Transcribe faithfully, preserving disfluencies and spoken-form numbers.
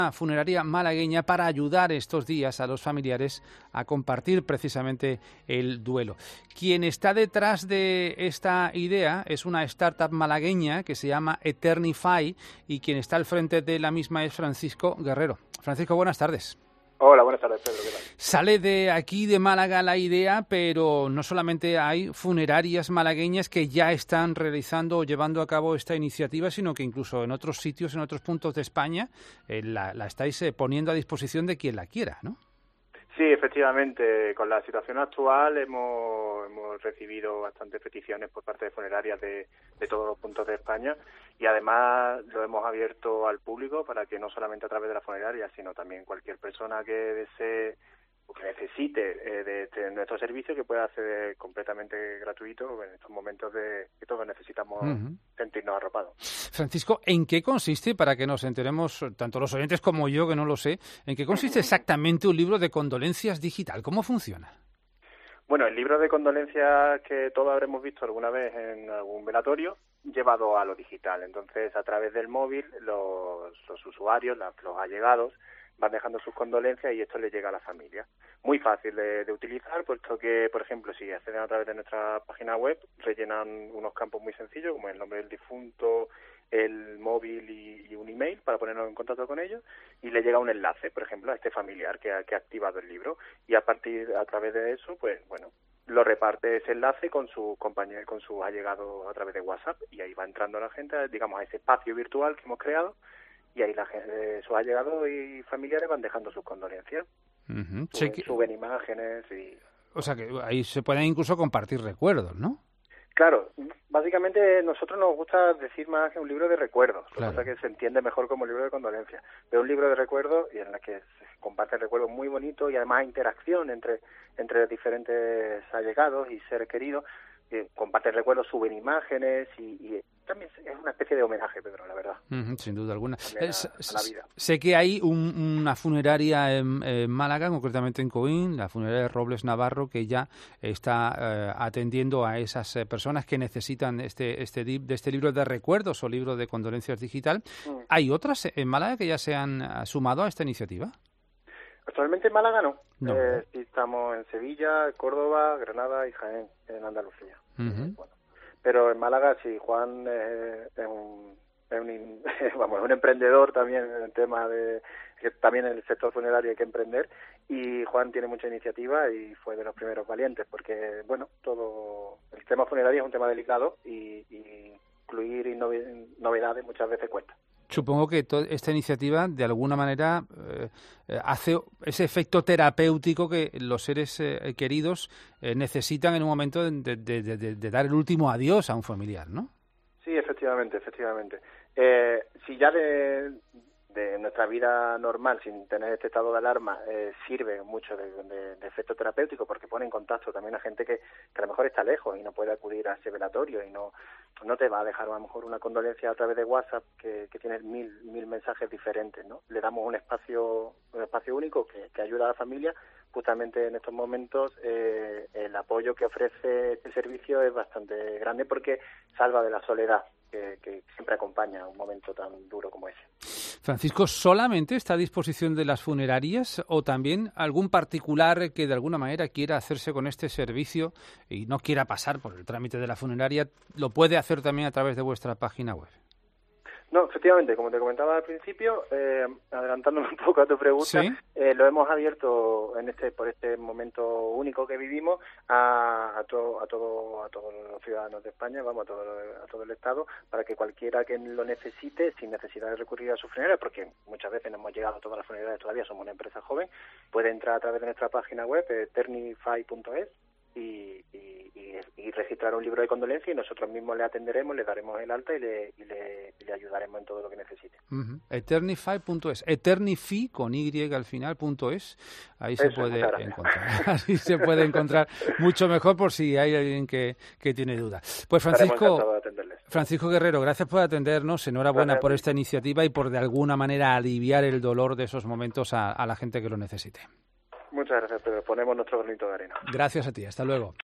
Funeraria malagueña para ayudar estos días a los familiares a compartir precisamente el duelo. Quien está detrás de esta idea es una startup malagueña que se llama Eternify y quien está al frente de la misma es Francisco Guerrero. Francisco, buenas tardes. Hola, buenas tardes, Pedro. ¿Qué tal? Sale de aquí, de Málaga, la idea, pero no solamente hay funerarias malagueñas que ya están realizando o llevando a cabo esta iniciativa, sino que incluso en otros sitios, en otros puntos de España, eh, la, la estáis eh, poniendo a disposición de quien la quiera, ¿no? Sí, efectivamente. Con la situación actual hemos, hemos recibido bastantes peticiones por parte de funerarias de, de todos los puntos de España y además lo hemos abierto al público para que no solamente a través de la funeraria, sino también cualquier persona que desee o que necesite eh, de, de nuestro servicio, que pueda acceder completamente gratuito en estos momentos de que todos necesitamos uh-huh. sentirnos arropados. Francisco, ¿en qué consiste, para que nos enteremos, tanto los oyentes como yo, que no lo sé, en qué consiste exactamente un libro de condolencias digital? ¿Cómo funciona? Bueno, el libro de condolencias que todos habremos visto alguna vez en algún velatorio, llevado a lo digital. Entonces, a través del móvil, los, los usuarios, los, los allegados, van dejando sus condolencias y esto les llega a la familia. Muy fácil de, de utilizar, puesto que, por ejemplo, si acceden a través de nuestra página web, rellenan unos campos muy sencillos, como el nombre del difunto, el móvil y, y un email para ponernos en contacto con ellos, y le llega un enlace, por ejemplo, a este familiar que ha, que ha activado el libro, y a partir, a través de eso, pues, bueno, lo reparte ese enlace con sus compañeros, con sus allegados a través de WhatsApp, y ahí va entrando la gente, digamos, a ese espacio virtual que hemos creado, y ahí la gente, sus allegados y familiares van dejando sus condolencias. Uh-huh. Suben, sí que... suben imágenes y... O sea que ahí se pueden incluso compartir recuerdos, ¿no? Claro, básicamente nosotros nos gusta decir más que un libro de recuerdos, claro. Lo que pasa es que se entiende mejor como libro de condolencias, pero un libro de recuerdos y en el que se comparten recuerdos muy bonitos y además interacción entre, entre diferentes allegados y seres queridos, que comparten recuerdos, suben imágenes y, y también es una especie de homenaje, Pedro, la verdad. Uh-huh, sin duda alguna. A, a la vida. Sé que hay un, una funeraria en, en Málaga, concretamente en Coín, la funeraria de Robles Navarro, que ya está eh, atendiendo a esas eh, personas que necesitan este, este, de este libro de recuerdos o libro de condolencias digital. Mm. ¿Hay otras en Málaga que ya se han sumado a esta iniciativa? Actualmente en Málaga no. no. Eh, estamos en Sevilla, Córdoba, Granada y Jaén, en Andalucía. Uh-huh. Bueno, pero en Málaga sí, Juan eh, es un, es un vamos, es un emprendedor también en el tema de que también en el sector funerario hay que emprender, y Juan tiene mucha iniciativa y fue de los primeros valientes porque, bueno, todo el tema funerario es un tema delicado y, y incluir novedades muchas veces cuesta. Supongo que toda esta iniciativa, de alguna manera, eh, hace ese efecto terapéutico que los seres eh, queridos eh, necesitan en un momento de, de, de, de dar el último adiós a un familiar, ¿no? Sí, efectivamente, efectivamente. Eh, si ya de, de nuestra vida normal, sin tener este estado de alarma, eh, sirve mucho de, de, de efecto terapéutico porque pone en contacto también a gente que, que a lo mejor está lejos y no puede acudir a ese velatorio y no no te va a dejar a lo mejor una condolencia a través de WhatsApp que, que tiene mil mil mensajes diferentes, ¿no? Le damos un espacio un espacio único que, que ayuda a la familia. Justamente en estos momentos eh, el apoyo que ofrece este servicio es bastante grande porque salva de la soledad que, que siempre acompaña un momento tan duro como ese. Francisco, ¿solamente está a disposición de las funerarias o también algún particular que de alguna manera quiera hacerse con este servicio y no quiera pasar por el trámite de la funeraria, lo puede hacer también a través de vuestra página web? No, efectivamente, como te comentaba al principio, eh, adelantándome un poco a tu pregunta, ¿sí? eh, lo hemos abierto en este por este momento único que vivimos a, a, to, a, todo, a todos los ciudadanos de España, vamos, a todo, a todo el Estado, para que cualquiera que lo necesite, sin necesidad de recurrir a su funeraria, porque muchas veces no hemos llegado a todas las funerarias todavía, somos una empresa joven, puede entrar a través de nuestra página web, eternify punto es, Y, y, y, y registrar un libro de condolencia y nosotros mismos le atenderemos, le daremos el alta y le, y le, y le ayudaremos en todo lo que necesite. Uh-huh. Eternify punto es, Eternify con Y al final punto es, ahí Eso, se puede encontrar, ahí se puede encontrar mucho mejor por si hay alguien que, que tiene duda. Pues Francisco, Francisco Guerrero, gracias por atendernos, enhorabuena gracias por esta iniciativa y por de alguna manera aliviar el dolor de esos momentos a, a la gente que lo necesite. Muchas gracias, Pedro. Ponemos nuestro granito de arena. Gracias a ti. Hasta luego.